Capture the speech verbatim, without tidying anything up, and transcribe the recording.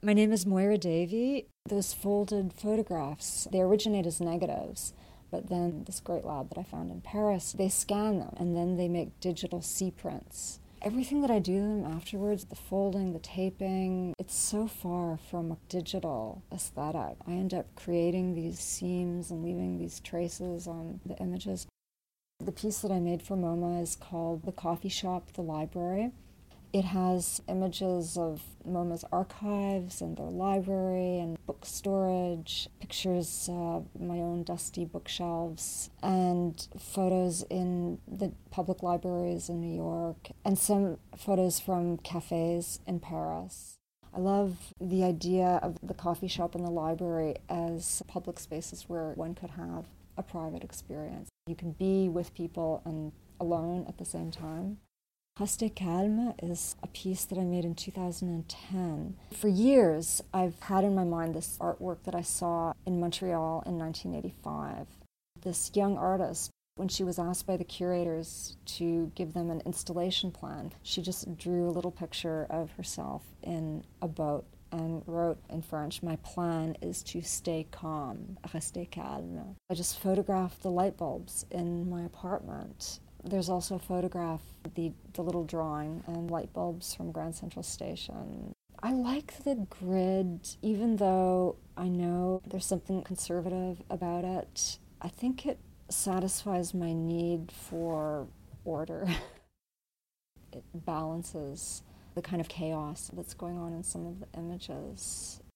My name is Moira Davey. Those folded photographs, they originate as negatives, but then this great lab that I found in Paris, they scan them and then they make digital C prints. Everything that I do to them afterwards, the folding, the taping, it's so far from a digital aesthetic. I end up creating these seams and leaving these traces on the images. The piece that I made for MoMA is called The Coffee Shop, the Library. It has images of MoMA's archives and their library and book storage, pictures of my own dusty bookshelves, and photos in the public libraries in New York, and some photos from cafes in Paris. I love the idea of the coffee shop and the library as public spaces where one could have a private experience. You can be with people and alone at the same time. Rester Calme is a piece that I made in two thousand ten. For years, I've had in my mind this artwork that I saw in Montreal in nineteen eighty-five. This young artist, when she was asked by the curators to give them an installation plan, she just drew a little picture of herself in a boat and wrote in French, "My plan is to stay calm, rester calme." I just photographed the light bulbs in my apartment. There's also a photograph, the, the little drawing, and light bulbs from Grand Central Station. I like the grid, even though I know there's something conservative about it. I think it satisfies my need for order. It balances the kind of chaos that's going on in some of the images.